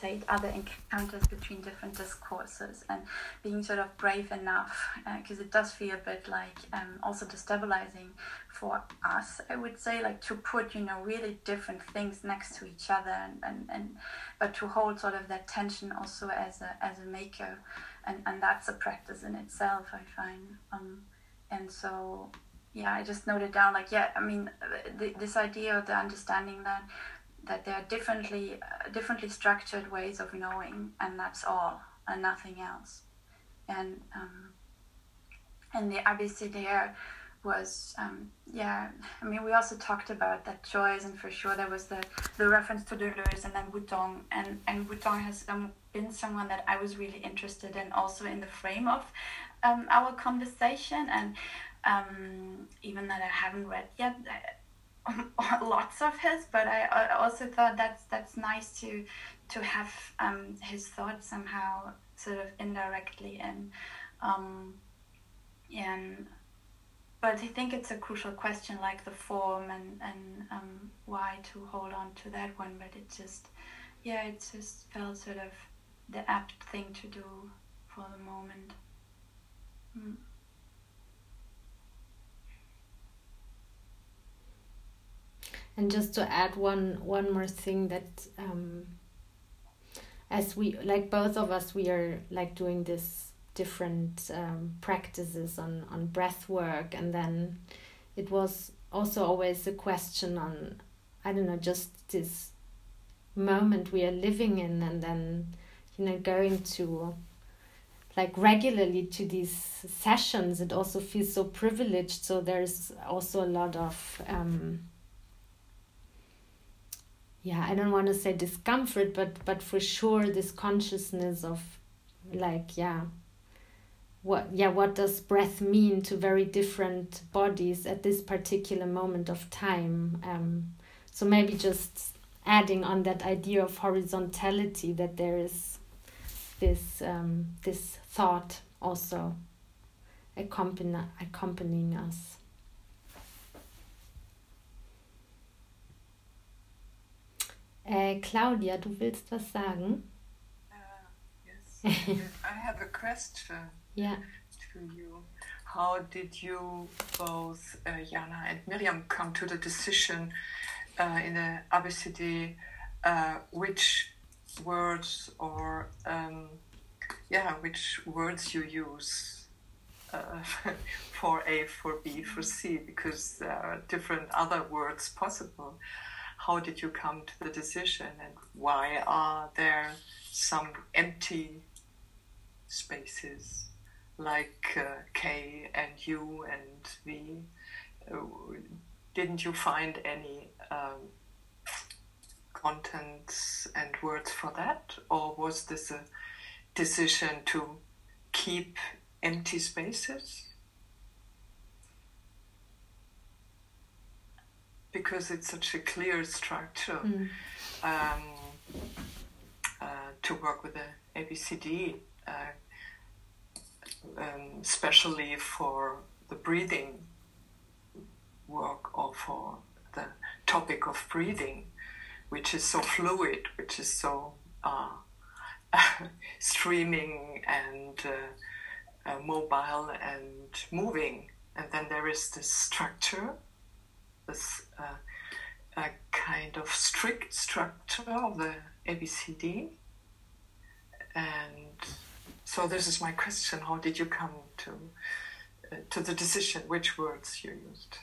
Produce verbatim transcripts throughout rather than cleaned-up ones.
facilitate other encounters between different discourses, and being sort of brave enough, because uh, it does feel a bit like um, also destabilizing for us, I would say, like to put, you know, really different things next to each other, and, and, and but to hold sort of that tension also as a as a maker, and, and that's a practice in itself, I find. Um, and so, yeah, I just noted down, like, yeah, I mean, the, this idea of the understanding that that there are differently uh, differently structured ways of knowing, and that's all, and nothing else. And um, and the A B C there was, um, yeah, I mean, we also talked about that choice, and for sure there was the, the reference to Deleuze and then Wudong, and, and Wudong has um, been someone that I was really interested in also in the frame of um, our conversation, and um, even that I haven't read yet uh, lots of his, but I, I also thought that's that's nice to to have um, his thoughts somehow sort of indirectly in, um, and but I think it's a crucial question, like the form and and um, why to hold on to that one. But it just, yeah, it just felt sort of the apt thing to do for the moment. Mm. And just to add one one more thing, that um, as we, like both of us, we are like doing this different um, practices on, on breath work, and then it was also always a question on, I don't know, just this moment we are living in, and then, you know, going to like regularly to these sessions, it also feels so privileged. So there's also a lot of um, yeah, I don't want to say discomfort, but but for sure this consciousness of like, yeah, what yeah what does breath mean to very different bodies at this particular moment of time. Um, so maybe just adding on that idea of horizontality, that there is this um, this thought also accompany, accompanying us. Äh, Claudia, du willst was sagen? Uh, yes, I have a question yeah. to you. How did you both, uh, Jana and Miriam, come to the decision uh, in the A B C D uh, which words or um, yeah, which words you use uh, for A, for B, for C, because there are different other words possible. How did you come to the decision, and why are there some empty spaces like uh, K and U and V? Uh, didn't you find any um, contents and words for that, or was this a decision to keep empty spaces? Because it's such a clear structure mm. um, uh, to work with the A B C D, uh, um, especially for the breathing work, or for the topic of breathing, which is so fluid, which is so uh, streaming and uh, uh, mobile and moving. And then there is this structure, this uh, a kind of strict structure of the A B C D. And so this is my question: how did you come to uh, to the decision which words you used?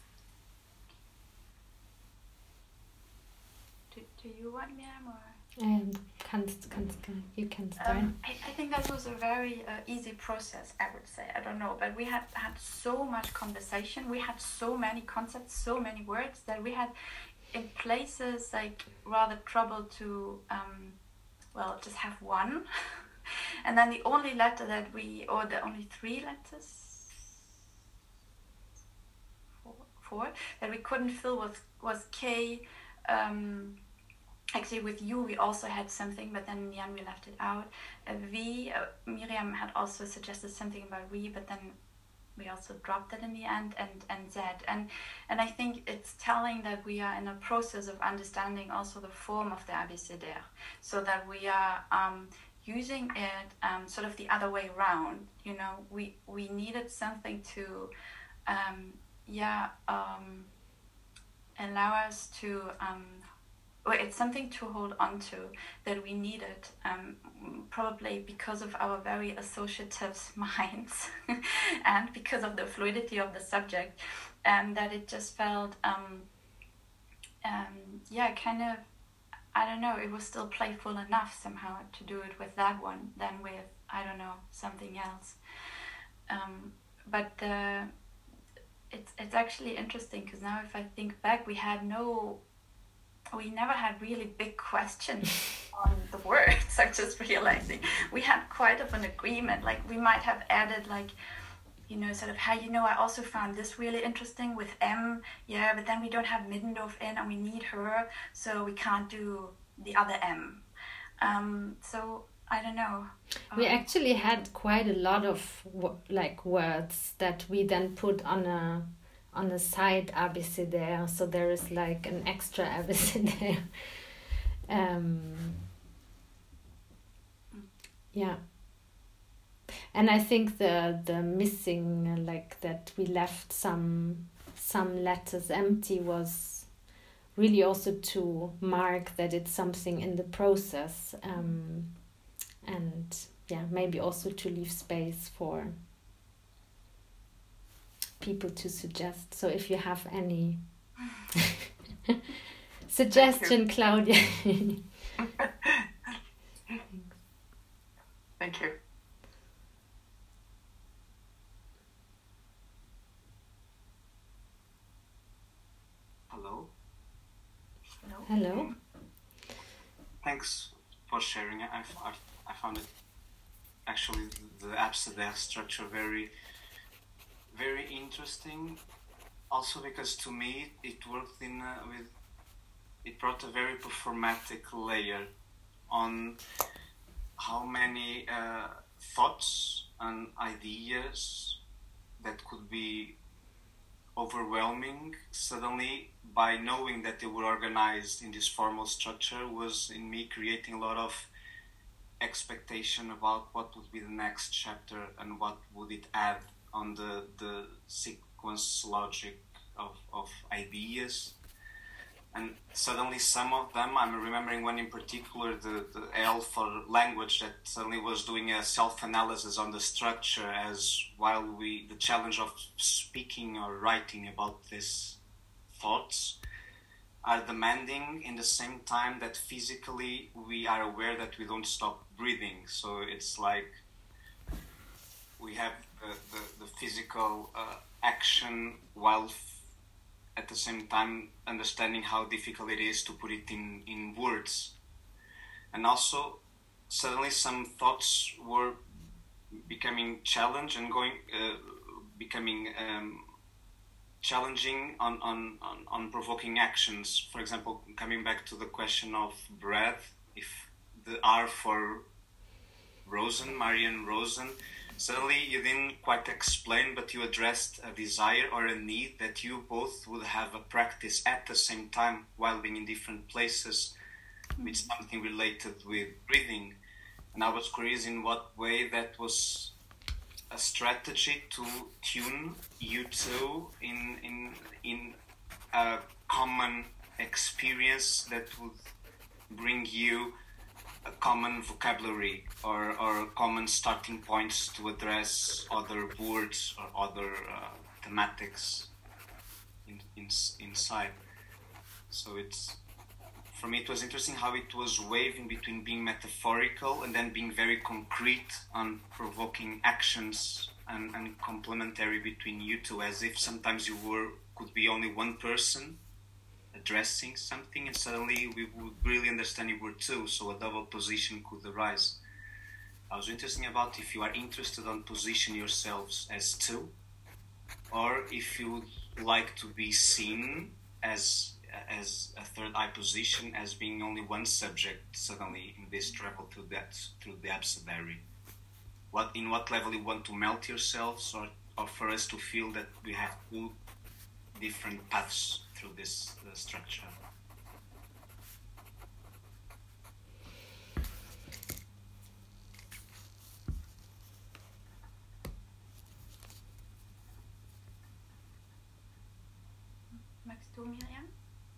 Do, do you want Miriam, or? Um, kannst, kannst, you can start. Um, I, I think that was a very uh, easy process, I would say. I don't know, but we had had so much conversation. We had so many concepts, so many words, that we had in places like rather trouble to, um, well, just have one. And then the only letter that we, or the only three letters, four, four that we couldn't fill was, was K. Um, Actually, with U we also had something, but then in the end we left it out. Uh, v, uh, Miriam had also suggested something about we, but then we also dropped it in the end, and, and Z. And, and I think it's telling that we are in a process of understanding also the form of the abécédaire, so that we are um, using it um, sort of the other way around. You know, we, we needed something to, um, yeah, um, allow us to, um, well, it's something to hold on to that we needed, um, probably because of our very associative minds and because of the fluidity of the subject, and that it just felt, um, um, yeah, kind of, I don't know, it was still playful enough somehow to do it with that one than with, I don't know, something else. Um, but uh, it's it's actually interesting, because now if I think back, we had no, we never had really big questions on the words. I'm just realizing we had quite of an agreement. Like we might have added like, you know, sort of, how, you know, I also found this really interesting with M, yeah, but then we don't have Middendorf in and we need her, so we can't do the other M. Um, so I don't know. We Um, actually had quite a lot of w- like words that we then put on a on a side abécédaire, so there is like an extra abécédaire. um, yeah. And I think the the missing, uh, like that we left some some letters empty, was really also to mark that it's something in the process, um, and yeah, maybe also to leave space for people to suggest. So if you have any suggestion, Claudia. Thank you. Hello. Hello. Hello. Thanks for sharing. I, I, I found it actually the abécédaire structure very, very interesting. Also because to me it worked in uh, with it brought a very performatic layer on how many uh, thoughts and ideas that could be overwhelming suddenly, by knowing that they were organized in this formal structure, was in me creating a lot of expectation about what would be the next chapter and what would it add on the the sequence logic of, of ideas. And suddenly some of them, I'm remembering one in particular, the, the L for language, that suddenly was doing a self-analysis on the structure, as while we, the challenge of speaking or writing about these thoughts are demanding in the same time that physically we are aware that we don't stop breathing. So it's like we have the, the, the physical uh, action while f- at the same time understanding how difficult it is to put it in, in words. And also suddenly some thoughts were becoming challenged and going uh, becoming um, challenging on, on, on, on provoking actions. For example, coming back to the question of breath, if the R for Rosen, Marian Rosen, suddenly you didn't quite explain, but you addressed a desire or a need that you both would have a practice at the same time while being in different places with something related with breathing. And I was curious in what way that was a strategy to tune you two in, in, in a common experience that would bring you a common vocabulary or, or common starting points to address other words or other uh, thematics in, in, inside. So it's, for me it was interesting how it was waving between being metaphorical and then being very concrete on provoking actions and, and complementary between you two, as if sometimes you were could be only one person addressing something, and suddenly we would really understand you were two, so a double position could arise. I was interested about if you are interested on position yourselves as two, or if you would like to be seen as as a third eye position, as being only one subject suddenly in this travel through that through the abecedary. What in what level you want to melt yourselves, or or for us to feel that we have two different paths through this uh, structure. Magst du, Miriam?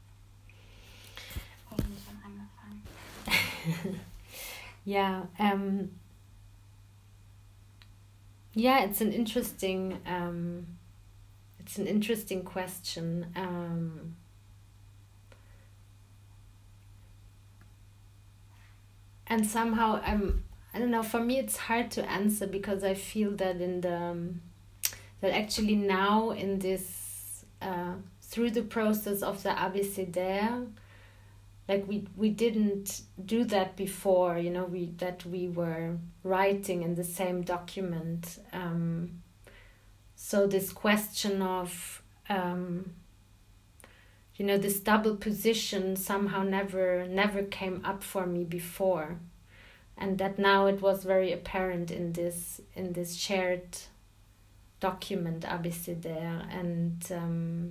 Oh, ich schon angefangen. Yeah, um, yeah, it's an interesting, um, it's an interesting question. Um, and somehow, I'm, I don't know, for me it's hard to answer because I feel that in the, um, that actually now in this, uh, through the process of the Abécédaire, like we we didn't do that before, you know, we that we were writing in the same document. Um, so this question of, um, you know, this double position somehow never never came up for me before, and that now it was very apparent in this in this shared document Abécédaire. And um,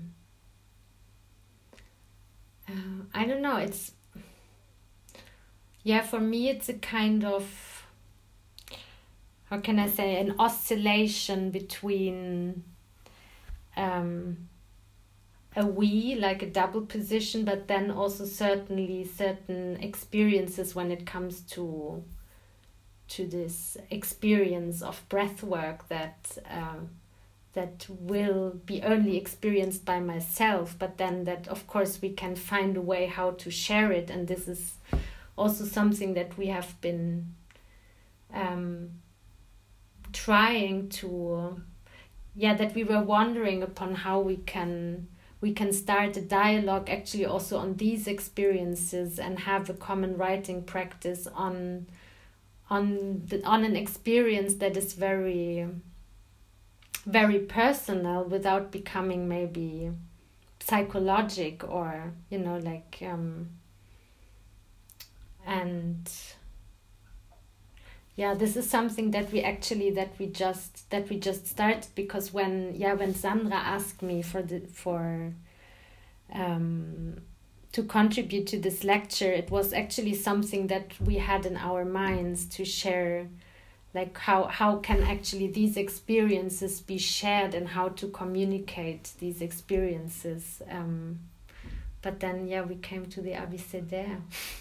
Uh, I don't know, it's, yeah, for me it's a kind of, how can I say, an oscillation between um, a we, like a double position, but then also certainly certain experiences when it comes to to this experience of breath work that uh, that will be only experienced by myself, but then that of course we can find a way how to share it. And this is also something that we have been um, trying to, yeah, that we were wondering upon how we can we can start a dialogue actually also on these experiences and have a common writing practice on on the, on an experience that is very very personal without becoming maybe psychologic or, you know, like um and yeah, this is something that we actually that we just that we just started because when yeah when Sandra asked me for the for um to contribute to this lecture, it was actually something that we had in our minds to share, like how how can actually these experiences be shared and how to communicate these experiences. Um, but then, yeah, we came to the Abécédaire.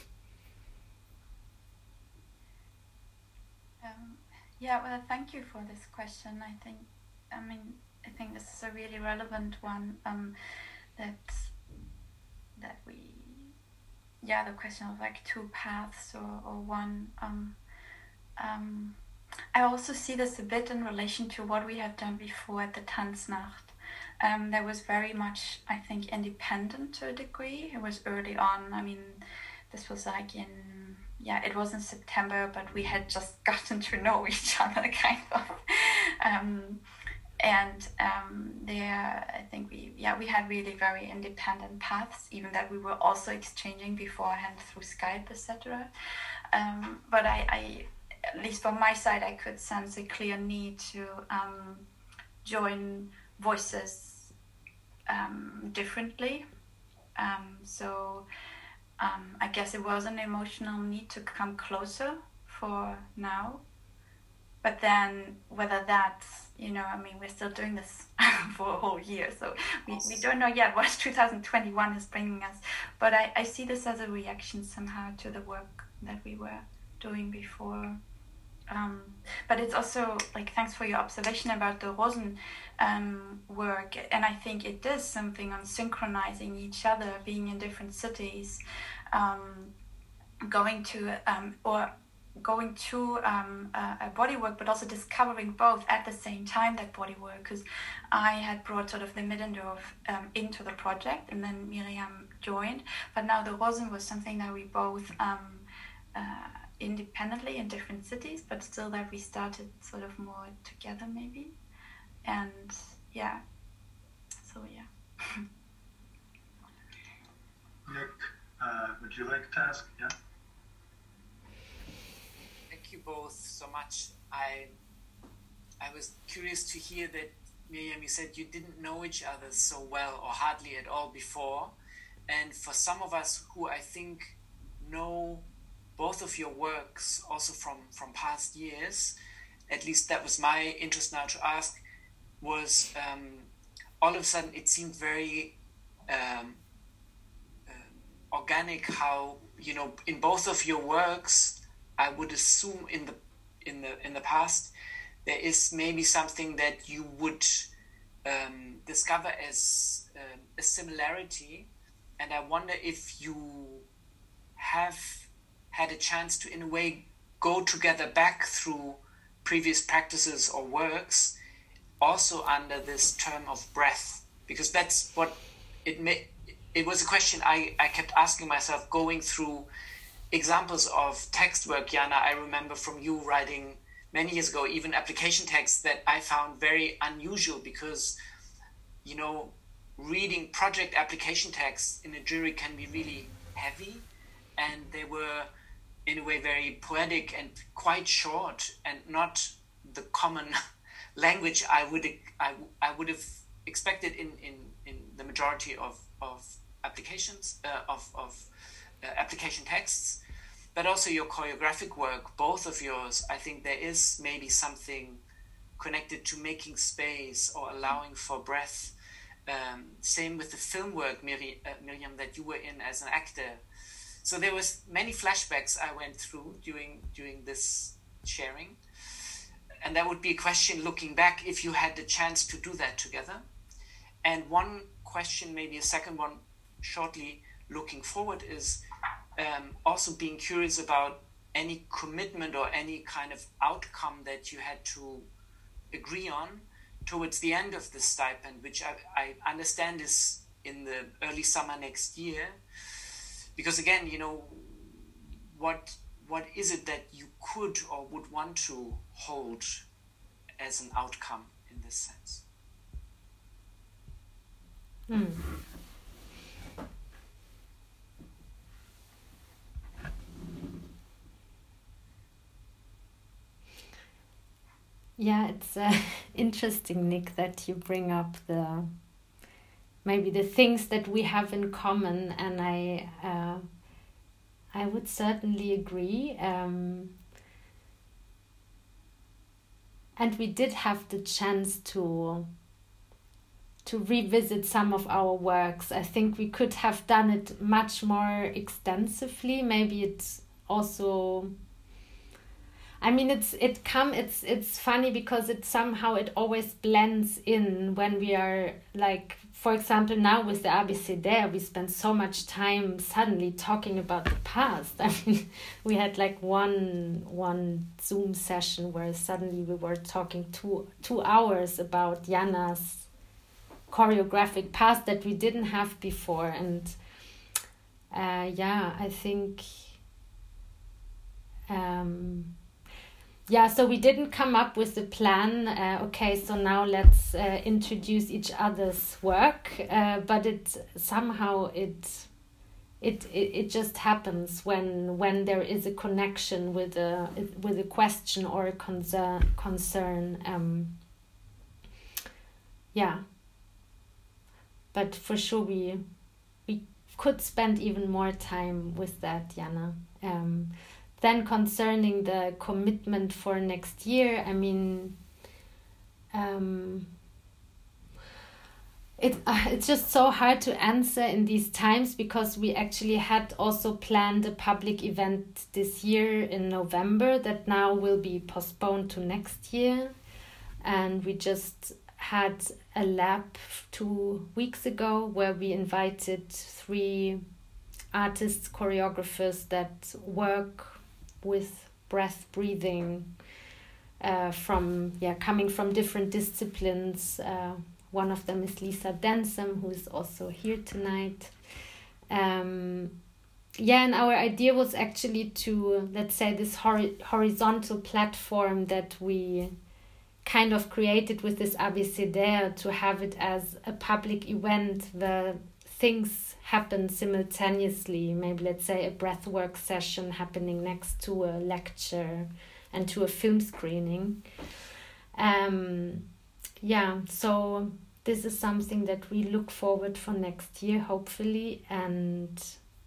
Um, yeah, well, thank you for this question. I think, I mean, I think this is a really relevant one. Um, that that we, yeah, the question of like two paths or or one. Um, um, I also see this a bit in relation to what we have done before at the Tanznacht. Um, that was very much, I think, independent to a degree. It was early on. I mean, this was like in, yeah, it was in September, but we had just gotten to know each other, kind of. Um, and um, there, I think we, yeah, we had really very independent paths, even that we were also exchanging beforehand through Skype, et cetera. Um, but I, I at least from my side, I could sense a clear need to um, join voices um, differently. Um, so um, I guess it was an emotional need to come closer for now. But then whether that's, you know, I mean, we're still doing this for a whole year. So we, we don't know yet what two thousand twenty-one is bringing us. But I, I see this as a reaction somehow to the work that we were doing before. Um, but it's also like, thanks for your observation about the Rosen um, work, and I think it does something on synchronizing each other, being in different cities, um, going to um, or going to um, a, a body work, but also discovering both at the same time that body work, because I had brought sort of the Middendorf um, into the project, and then Miriam joined, but now the Rosen was something that we both um, uh, independently in different cities, but still that we started sort of more together maybe. And yeah, so yeah. Nick, uh, would you like to ask? Yeah. Thank you both so much. I I was curious to hear that Miriam, you said you didn't know each other so well or hardly at all before. And for some of us who I think know both of your works also from, from past years, at least that was my interest now to ask, was um, all of a sudden it seemed very um, uh, organic how, you know, in both of your works, I would assume in the in the in the past, there is maybe something that you would um, discover as uh, a similarity. And I wonder if you have had a chance to, in a way, go together back through previous practices or works, also under this term of breath, because that's what it may, it was a question I, I kept asking myself going through examples of text work, Jana. I remember from you writing many years ago, even application texts that I found very unusual because, you know, reading project application texts in a jury can be really heavy, and they were in a way very poetic and quite short and not the common language I would I, I would have expected in, in, in the majority of, of applications uh, of, of uh, application texts. But also your choreographic work, both of yours, I think there is maybe something connected to making space or allowing for breath. Um, same with the film work, Miri, uh, Miriam, that you were in as an actor. So there was many flashbacks I went through during during this sharing. And that would be a question looking back if you had the chance to do that together. And one question, maybe a second one shortly looking forward, is um, also being curious about any commitment or any kind of outcome that you had to agree on towards the end of the stipend, which I, I understand is in the early summer next year. Because again, you know, what what is it that you could or would want to hold as an outcome in this sense? Mm. Yeah, it's uh, interesting, Nick, that you bring up the maybe the things that we have in common, and I uh, I would certainly agree. Um, and we did have the chance to to revisit some of our works. I think we could have done it much more extensively. Maybe it's also, I mean, it's it come it's it's funny because it somehow it always blends in when we are like, for example, now with the A B C D, we spend so much time suddenly talking about the past. I mean, we had like one one Zoom session where suddenly we were talking two two hours about Jana's choreographic past that we didn't have before. And uh, yeah, I think um, yeah, so we didn't come up with the plan, uh, okay, so now let's uh, introduce each other's work, uh, but it somehow it, it it it just happens when when there is a connection with a with a question or a concern concern. Um, yeah. But for sure we we could spend even more time with that, Jana. Um, Then concerning the commitment for next year, I mean, um, it uh, it's just so hard to answer in these times because we actually had also planned a public event this year in November that now will be postponed to next year. And we just had a lab two weeks ago where we invited three artists, choreographers that work with breath, breathing, uh, from yeah coming from different disciplines. Uh, one of them is Lisa Densom, who is also here tonight. Um, yeah, and our idea was actually to, let's say, this hor- horizontal platform that we kind of created with this A B C D, to have it as a public event where things happen simultaneously. Maybe let's say a breathwork session happening next to a lecture and to a film screening. Um, yeah, so this is something that we look forward for next year, hopefully, and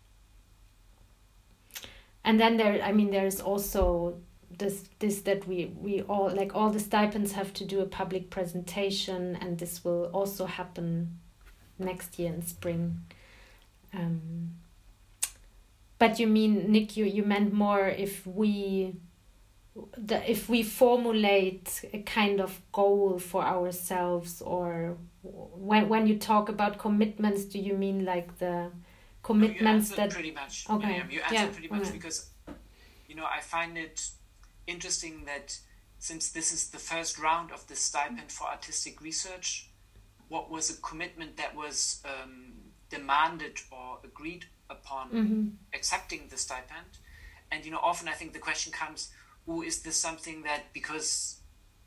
and then there, I mean, there's also this this that we we all like all the stipends have to do a public presentation, and this will also happen next year in spring. Um, but you mean, Nick, you, you meant more if we the if we formulate a kind of goal for ourselves, or when when you talk about commitments, do you mean like the commitments no, you that pretty much okay Miriam, you answered yeah. pretty much okay. Because you know I find it interesting that since this is the first round of the stipend for artistic research, what was a commitment that was um, demanded or agreed upon mm-hmm. accepting the stipend? And you know often I think the question comes, oh, is this something that because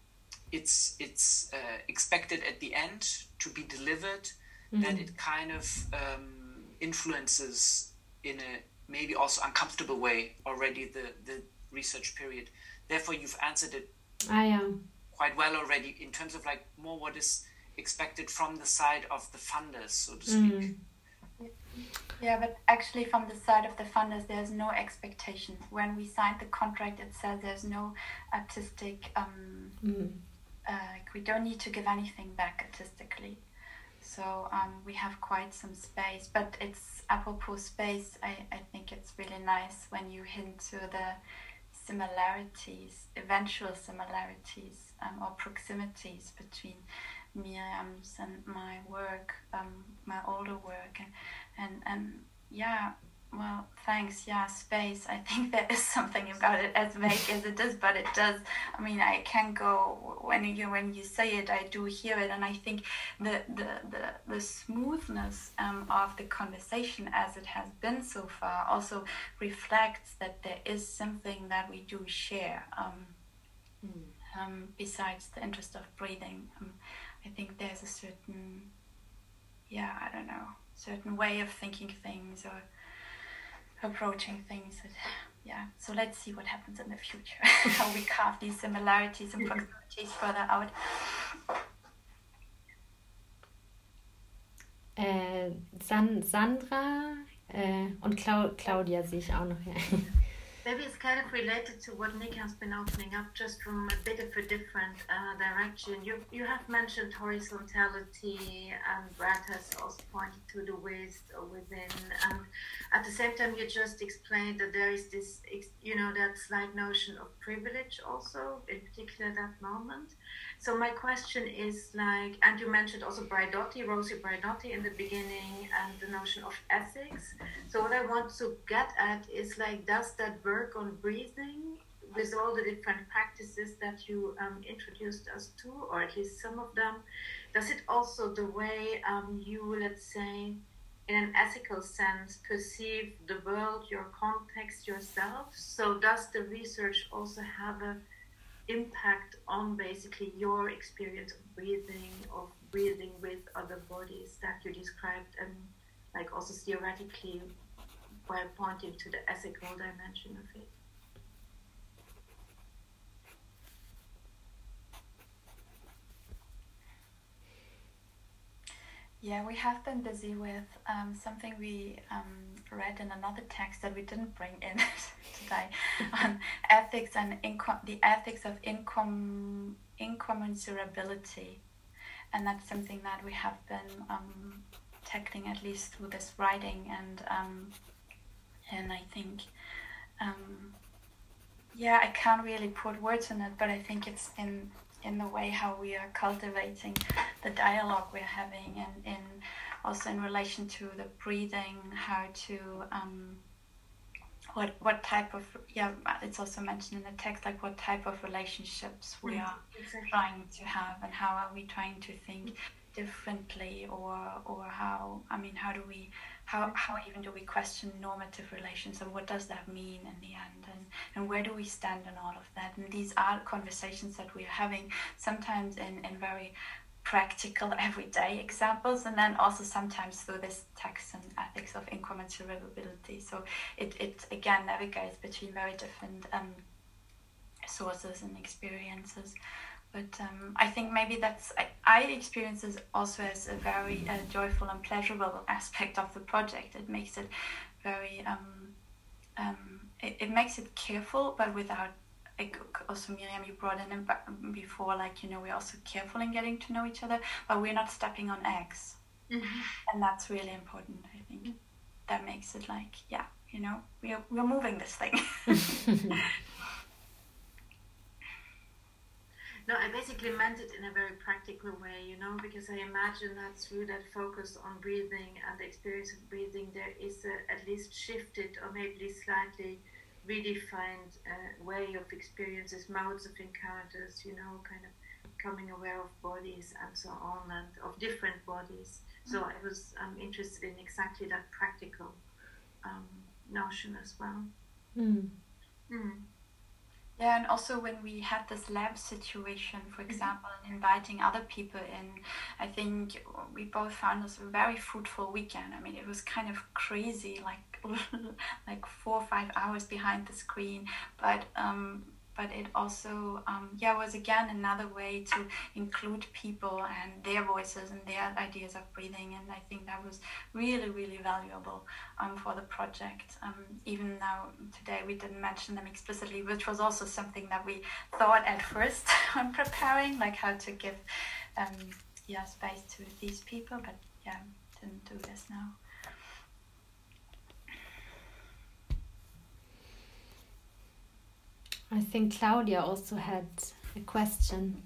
it's it's uh, expected at the end to be delivered, mm-hmm. that it kind of um, influences in a maybe also uncomfortable way already the, the research period. Therefore, you've answered it ah, yeah. quite well already in terms of like more what is expected from the side of the funders, so to speak. Mm. Yeah, but actually from the side of the funders, there's no expectation. When we signed the contract, it says there's no artistic, um, Mm. uh, we don't need to give anything back artistically. So um, we have quite some space, but it's apropos space, I, I think it's really nice when you hint to the similarities, eventual similarities um, or proximities between Miriam's and my work, um, my older work, and, and and yeah, well, thanks. Yeah, space. I think there is something about it, as vague as it is, but it does. I mean, I can go when you when you say it, I do hear it, and I think the the the, the smoothness um, of the conversation as it has been so far also reflects that there is something that we do share. Um, Mm. um, besides the interest of breathing, um, I think there's a certain, yeah, I don't know, certain way of thinking things or approaching things. That, yeah, so let's see what happens in the future, how we carve these similarities and proximities further out. Äh, San Sandra äh, und Clau Claudia sehe ich auch noch. Ja. Maybe it's kind of related to what Nick has been opening up, just from a bit of a different uh, direction. You you have mentioned horizontality, and Brad has also pointed to the waste within. And at the same time, you just explained that there is this, you know, that slight notion of privilege also, in particular at that moment. So my question is like, and you mentioned also Braidotti, Rosie Braidotti in the beginning, and the notion of ethics. So what I want to get at is like, does that work on breathing with all the different practices that you um, introduced us to, or at least some of them? Does it also the way um, you, let's say, in an ethical sense, perceive the world, your context, yourself? So does the research also have a impact on basically your experience of breathing, of breathing with other bodies that you described, and like also theoretically by pointing to the ethical dimension of it? Yeah, we have been busy with um, something we um, read in another text that we didn't bring in today on ethics and incom- the ethics of incom- incommensurability. And that's something that we have been um, tackling at least through this writing. And um, and I think, um, yeah, I can't really put words on it, but I think it's in in the way how we are cultivating the dialogue we're having, and in also in relation to the breathing, how to um, what what type of, yeah, it's also mentioned in the text, like what type of relationships we are Exactly. trying to have, and how are we trying to think differently, or or how, I mean, how do we how how even do we question normative relations, and what does that mean in the end, and and where do we stand in all of that? And these are conversations that we're having, sometimes in in very practical everyday examples, and then also sometimes through this text and ethics of incommensurability. So it it again navigates between very different um sources and experiences. but um, I think maybe that's I, I experience this also as a very uh, joyful and pleasurable aspect of the project. It makes it very um, um, it, it makes it careful, but without. Like also Miriam, you brought in before, like, you know, we're also careful in getting to know each other, but we're not stepping on eggs. Mm-hmm. And that's really important, I think. That makes it like, yeah, you know, we're, we're moving this thing. No, I basically meant it in a very practical way, you know, because I imagine that through that focus on breathing and the experience of breathing, there is a, at least shifted or maybe slightly redefined uh, way of experiences, modes of encounters, you know, kind of becoming aware of bodies and so on, and of different bodies. So I was um, interested in exactly that practical um, notion as well. Mm. Mm. Yeah, and also when we had this lab situation, for example, and inviting other people in, I think we both found this a very fruitful weekend. I mean, it was kind of crazy, like like four or five hours behind the screen, but um, but it also um, yeah was again another way to include people and their voices and their ideas of breathing, and I think that was really really valuable um, for the project. Um, even though today we didn't mention them explicitly, which was also something that we thought at first when preparing, like how to give um, yeah space to these people, but yeah, didn't do this now. I think Claudia also had a question.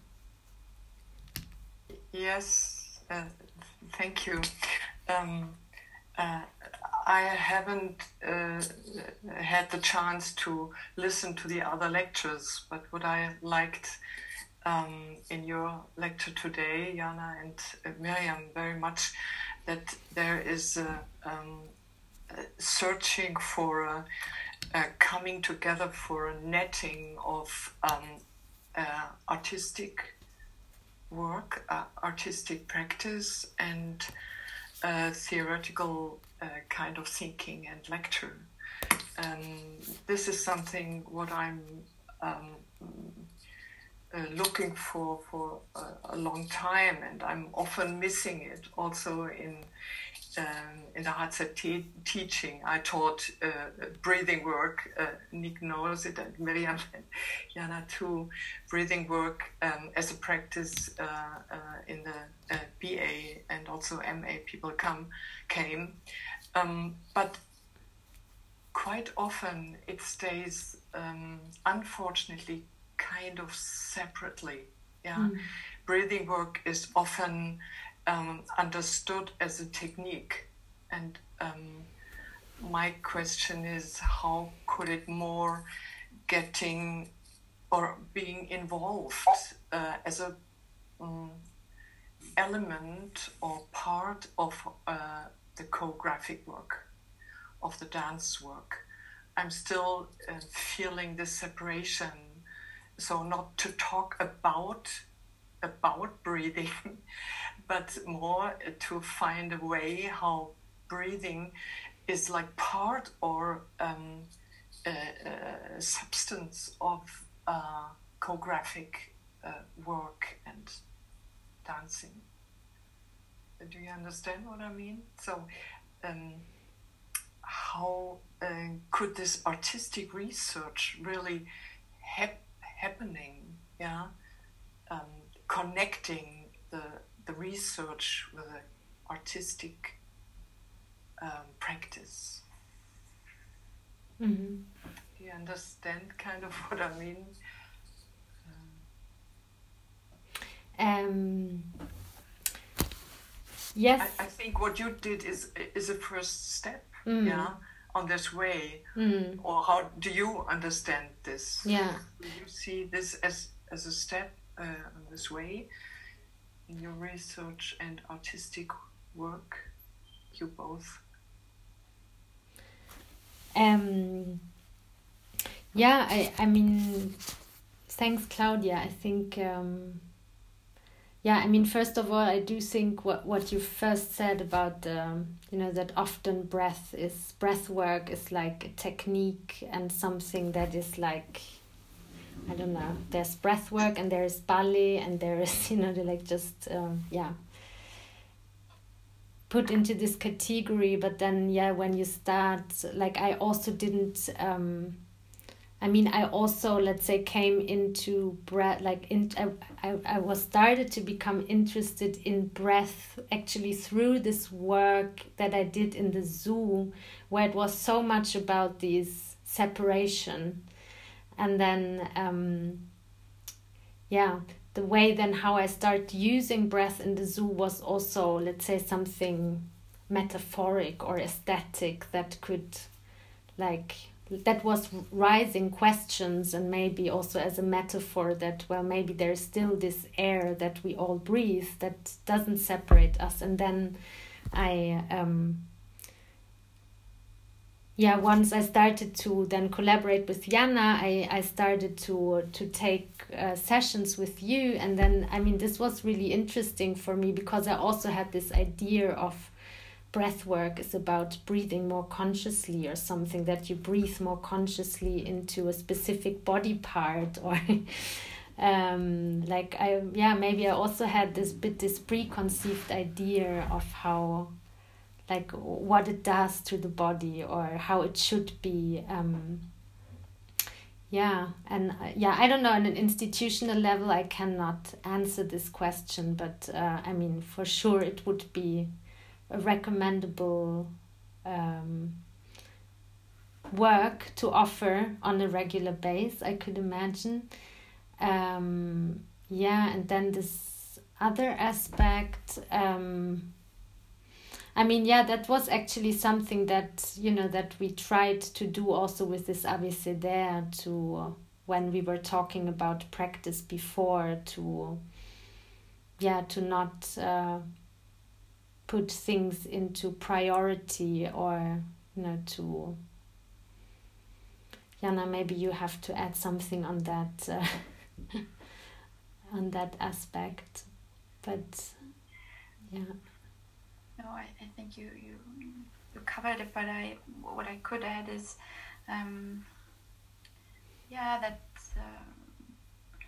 Yes, uh, thank you. Um, uh, I haven't uh, had the chance to listen to the other lectures, but what I liked um, in your lecture today, Jana and uh, Miriam, very much, that there is uh, um, uh, searching for a Uh, coming together for a netting of um, uh, artistic work, uh, artistic practice, and uh, theoretical uh, kind of thinking and lecture. Um, this is something what I'm um, uh, looking for for a, a long time, and I'm often missing it also in Um, in the H Z T teaching. I taught uh, breathing work. Uh, Nick knows it, and Miriam and Jana too. Breathing work um, as a practice uh, uh, in the uh, B A and also M A. People come came, um, but quite often it stays, um, unfortunately, kind of separately. Yeah, mm. Breathing work is often Um, understood as a technique, and um, my question is, how could it more getting or being involved uh, as a um, element or part of uh, the choreographic work, of the dance work? I'm still uh, feeling this separation, so not to talk about about breathing, but more to find a way how breathing is like part or um, a, a substance of uh, choreographic uh, work and dancing. Do you understand what I mean? So um, how uh, could this artistic research really hap- happening, yeah, um, connecting the the research with the artistic um, practice. Mm-hmm. Do you understand kind of what I mean? Um, um, yes. I, I think what you did is is a first step, mm. yeah, on this way. Mm. Or how do you understand this? Yeah. Do you see this as, as a step uh, on this way? In your research and artistic work, you both? Um, yeah, I, I mean, thanks, Claudia. I think, um, yeah, I mean, first of all, I do think what, what you first said about, um, you know, that often breath is, breath work is like a technique and something that is like I don't know, there's breath work and there's ballet and there's, you know, they like just, um, yeah, put into this category. But then, yeah, when you start, like I also didn't, um, I mean, I also, let's say, came into breath, like in, I, I, I was started to become interested in breath actually through this work that I did in the zoo, where it was so much about this separation. And then, um, yeah, the way then how I started using breath in the zoo was also, let's say, something metaphoric or aesthetic that could, like, that was rising questions, and maybe also as a metaphor that, well, maybe there's still this air that we all breathe that doesn't separate us. And then I, um, yeah, once I started to then collaborate with Jana, I, I started to to take uh, sessions with you. And then, I mean, this was really interesting for me because I also had this idea of breath work is about breathing more consciously, or something that you breathe more consciously into a specific body part, or um, like I yeah maybe I also had this bit this preconceived idea of how, like, what it does to the body or how it should be. Um, yeah, and uh, yeah, I don't know, on an institutional level I cannot answer this question, but uh, I mean, for sure it would be a recommendable um, work to offer on a regular base, I could imagine. Um, yeah, and then this other aspect, um, I mean, yeah, that was actually something that, you know, that we tried to do also with this abécédaire, to, uh, when we were talking about practice before, to, yeah, to not uh, put things into priority, or, you know, to, Jana, maybe you have to add something on that, uh, on that aspect, but, yeah. No, I, I think you, you you covered it, but I what I could add is, um, yeah, that uh,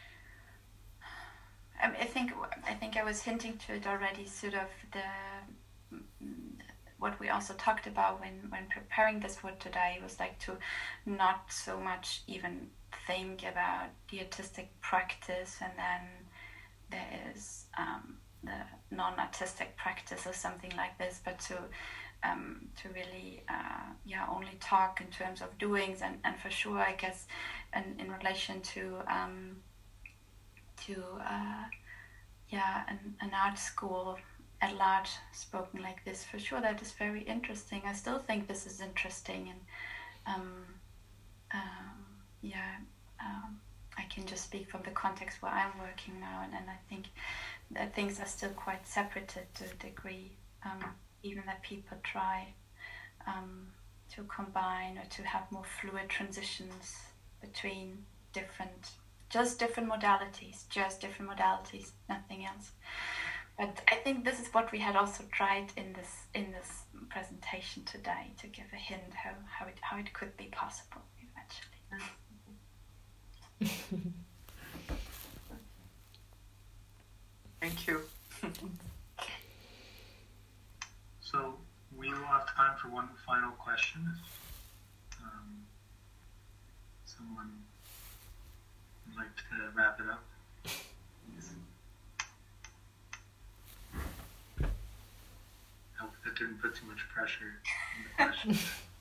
I, I think I think I was hinting to it already. Sort of the what we also talked about when when preparing this for today was like to not so much even think about the artistic practice, and then there is um, the non-artistic practice or something like this, but to um, to really uh, yeah only talk in terms of doings, and, and for sure I guess in, in relation to um, to uh, yeah an, an art school at large spoken like this, for sure that is very interesting. I still think this is interesting, and um, um, yeah um, I can just speak from the context where I'm working now, and, and I think that things are still quite separated to a degree, um, even that people try um, to combine or to have more fluid transitions between different, just different modalities, just different modalities, nothing else. But I think this is what we had also tried in this in this presentation today, to give a hint how, how it how it could be possible eventually. Thank you. So we will have time for one final question. If um, someone would like to wrap it up. I hope that didn't put too much pressure on the question.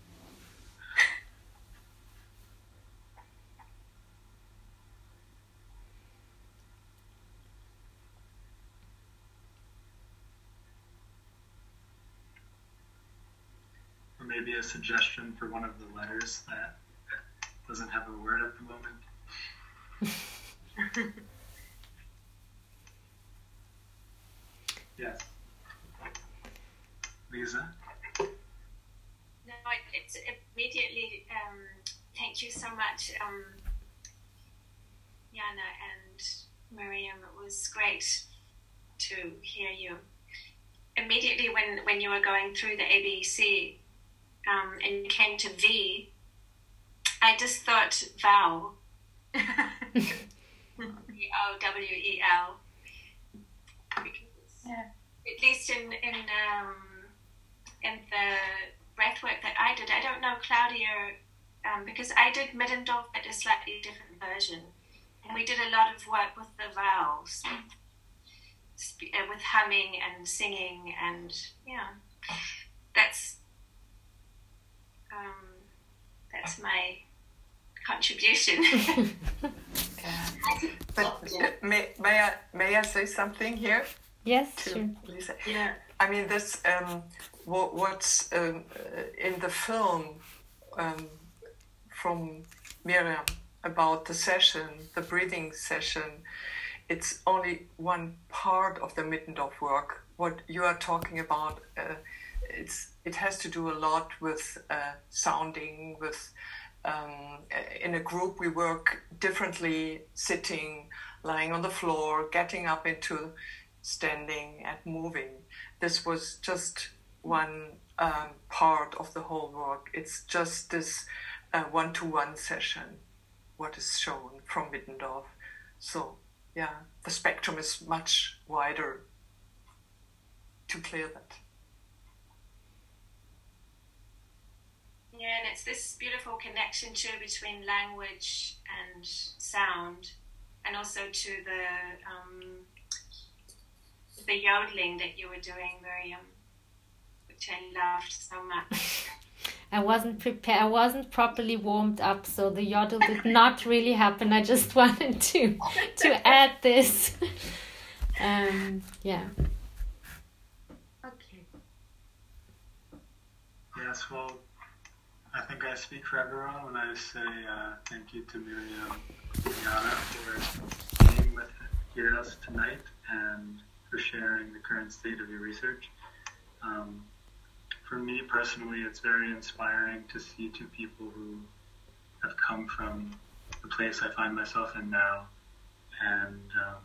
Or maybe a suggestion for one of the letters that doesn't have a word at the moment. Yes. Lisa? No, it's immediately, um, thank you so much, um, Jana and Miriam. It was great to hear you. Immediately when, when you were going through the A B C um, and you came to V, I just thought vow. B O W E L. Yeah. At least in in um, in the breathwork that I did, I don't know, Claudia, um, because I did Middendorf, but a slightly different version. And we did a lot of work with the vowels, sp- uh, with humming and singing, and yeah, that's um, that's my contribution. Yeah. But uh, may, may I may I say something here? Yes, To sure. Lisa? Yeah. I mean, this um, what, what's um, uh, in the film um, from Miriam about the session, the breathing session. It's only one part of the Middendorf work. What you are talking about, uh, it's it has to do a lot with uh, sounding, with um, in a group we work differently, sitting, lying on the floor, getting up into standing and moving. This was just one um, part of the whole work. It's just this uh, one-to-one session, what is shown from Middendorf. So, yeah, the spectrum is much wider to clear that. Yeah, and it's this beautiful connection too between language and sound, and also to the um, the yodeling that you were doing, Miriam, which I loved so much. I wasn't prepared. I wasn't properly warmed up, so the yodel did not really happen. I just wanted to to add this. Um, yeah. Okay. Yes, well, I think I speak for everyone when I say uh, thank you to Miriam and Jana for being with here us tonight and for sharing the current state of your research. Um, for me personally, it's very inspiring to see two people who have come from the place I find myself in now. And um,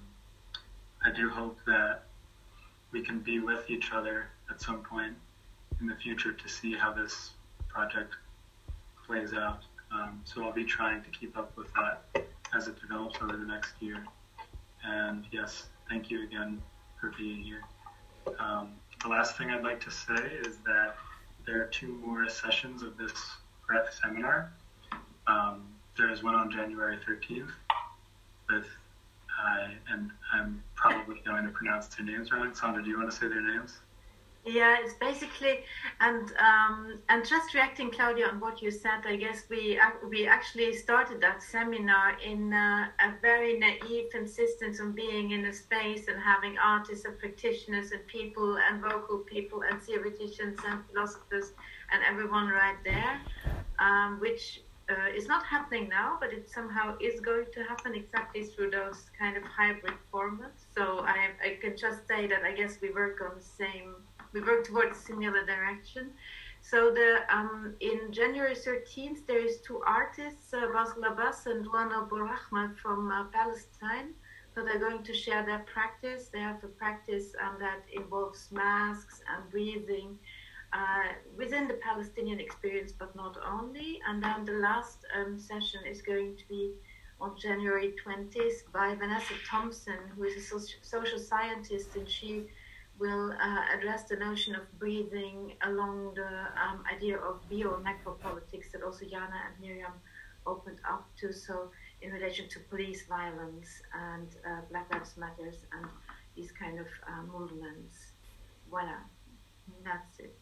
I do hope that we can be with each other at some point in the future to see how this project plays out. Um, so I'll be trying to keep up with that as it develops over the next year. And yes, thank you again for being here. Um, the last thing I'd like to say is that there are two more sessions of this breath seminar. Um, there is one on January thirteenth with, uh, and I'm probably going to pronounce their names wrong. Sandra, do you want to say their names? Yeah, it's basically, and um, and just reacting, Claudia, on what you said, I guess we we actually started that seminar in uh, a very naive insistence on being in a space and having artists and practitioners and people and vocal people and theoreticians and philosophers and everyone right there, um, which uh, is not happening now, but it somehow is going to happen exactly through those kind of hybrid formats. So I I can just say that I guess we work on the same. We work towards a similar direction. So the um, in January thirteenth, there is two artists, uh, Basel Abbas and Luana Bourahma from uh, Palestine, that are going to share their practice. They have a practice um, that involves masks and breathing uh, within the Palestinian experience, but not only. And then the last um, session is going to be on January twentieth by Vanessa Thompson, who is a so- social scientist, and she will uh, address the notion of breathing along the um, idea of bio-necropolitics that also Jana and Miriam opened up to, so in relation to police violence and uh, Black Lives Matters and these kind of uh, movements. Voila, that's it.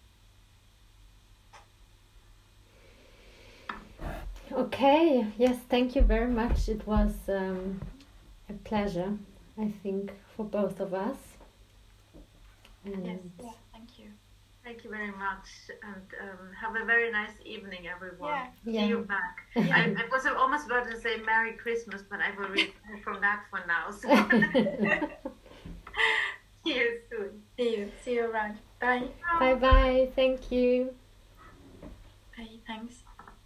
Okay, yes, thank you very much. It was um, a pleasure, I think, for both of us. And Yes, yeah, thank you. Thank you very much, and um, have a very nice evening, everyone. Yeah. Yeah. See you back. I, I was almost about to say Merry Christmas, but I will read from that for now. So. See you soon. See you. See you around. Bye. Bye bye. Thank you. Bye. Thanks.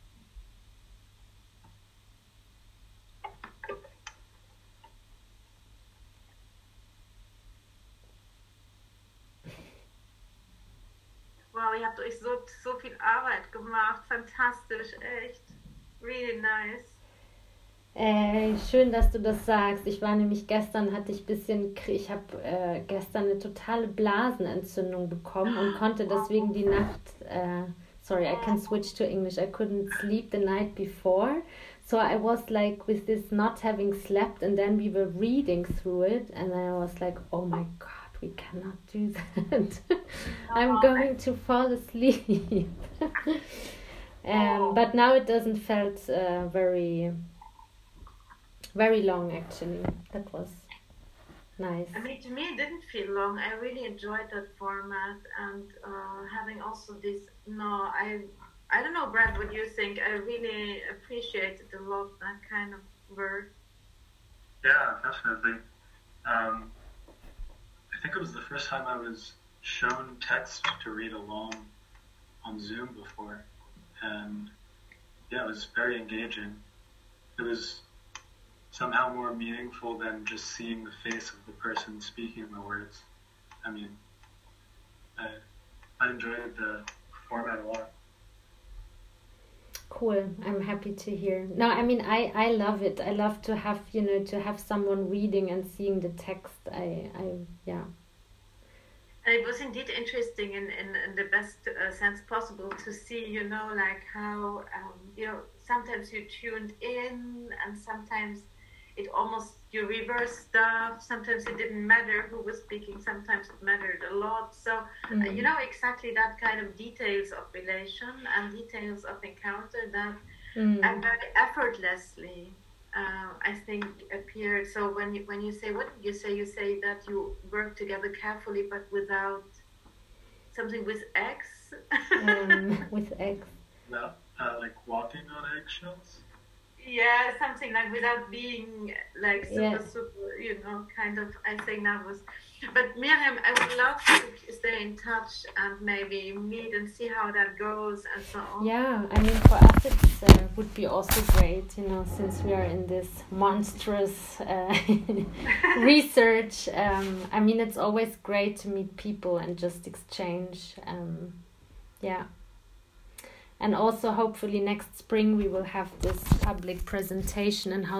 Wow, ihr habt euch so, so viel Arbeit gemacht. Fantastisch, echt. Really nice. Äh, schön, dass du das sagst. Ich war nämlich gestern, hatte ich bisschen, ich habe äh, gestern eine totale Blasenentzündung bekommen und konnte deswegen die Nacht, äh, sorry, I can switch to English. I couldn't sleep the night before. So I was like with this not having slept, and then we were reading through it, and I was like, oh my God, we cannot do that. I'm going to fall asleep. um, but now it doesn't felt uh, very... Very long, actually. That was nice. I mean, to me, it didn't feel long. I really enjoyed that format, and uh, having also this. No, I, I don't know, Brad, what you think. I really appreciated a lot that kind of work. Yeah, definitely. Um, I think it was the first time I was shown text to read along on Zoom before, and yeah, it was very engaging. It was somehow more meaningful than just seeing the face of the person speaking the words. I mean, I, I enjoyed the format a lot. Cool. I'm happy to hear. No, I mean, I, I love it. I love to have, you know, to have someone reading and seeing the text. I, I yeah. It was indeed interesting in, in, in the best uh, sense possible to see, you know, like how, um, you know, sometimes you tuned in and sometimes it almost, you reverse stuff. Sometimes it didn't matter who was speaking. Sometimes it mattered a lot. So, mm. uh, you know, exactly that kind of details of relation and details of encounter that mm. and very effortlessly, uh, I think, appeared. So when you, when you say, what did you say? You say that you work together carefully, but without something with X? um, with X. No, uh, like walking on eggshells? Yeah, something like without being like super, yeah. super, you know, kind of, I think that was. But Miriam, I would love to stay in touch and maybe meet and see how that goes and so on. Yeah, I mean, for us it uh, would be also great, you know, since we are in this monstrous uh, research. Um, I mean, it's always great to meet people and just exchange. Um, yeah. And also, hopefully, next spring we will have this public presentation and how